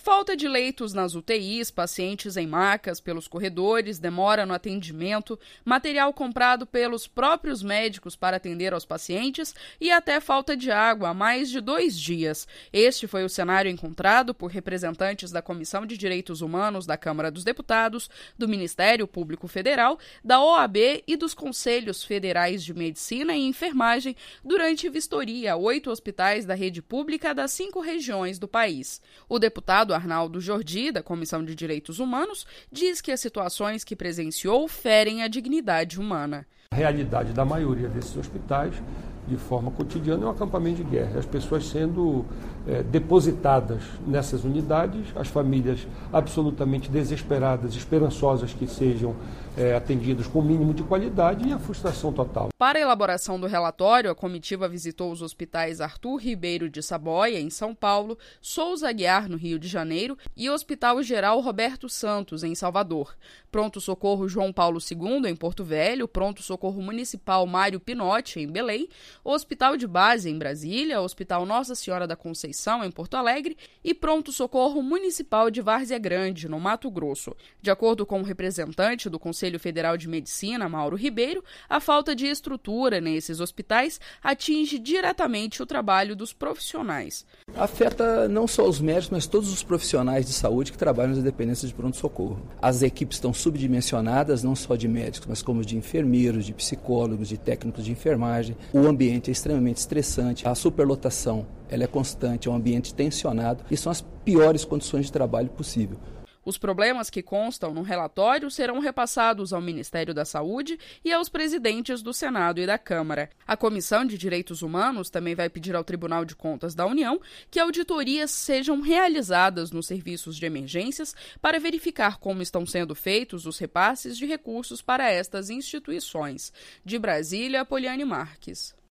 Falta de leitos nas UTIs, pacientes em macas pelos corredores, demora no atendimento, material comprado pelos próprios médicos para atender aos pacientes e até falta de água há mais de 2 dias. Este foi o cenário encontrado por representantes da Comissão de Direitos Humanos da Câmara dos Deputados, do Ministério Público Federal, da OAB e dos Conselhos Federais de Medicina e Enfermagem durante vistoria a 8 hospitais da rede pública das 5 regiões do país. O deputado Arnaldo Jordi, da Comissão de Direitos Humanos, diz que as situações que presenciou ferem a dignidade humana. A realidade da maioria desses hospitais, de forma cotidiana, é um acampamento de guerra. As pessoas sendo depositadas nessas unidades, as famílias absolutamente desesperadas, esperançosas que sejam atendidas com o mínimo de qualidade e a frustração total. Para a elaboração do relatório, a comitiva visitou os hospitais Arthur Ribeiro de Saboia, em São Paulo, Souza Aguiar, no Rio de Janeiro, e o Hospital Geral Roberto Santos, em Salvador. Pronto-socorro João Paulo II, em Porto Velho, Pronto-socorro Municipal Mário Pinotti, em Belém, o Hospital de Base, em Brasília, o Hospital Nossa Senhora da Conceição, em Porto Alegre, e Pronto-socorro Municipal de Várzea Grande, no Mato Grosso. De acordo com o representante do Conselho Federal de Medicina, Mauro Ribeiro, a falta de estrutura nesses hospitais atinge diretamente o trabalho dos profissionais. Afeta não só os médicos, mas todos os profissionais de saúde que trabalham nas dependências de pronto-socorro. As equipes estão subdimensionadas, não só de médicos, mas como de enfermeiros, de psicólogos, de técnicos de enfermagem. O ambiente é extremamente estressante, a superlotação ela é constante, é um ambiente tensionado e são as piores condições de trabalho possível. Os problemas que constam no relatório serão repassados ao Ministério da Saúde e aos presidentes do Senado e da Câmara. A Comissão de Direitos Humanos também vai pedir ao Tribunal de Contas da União que auditorias sejam realizadas nos serviços de emergências para verificar como estão sendo feitos os repasses de recursos para estas instituições. De Brasília, Poliane Marques.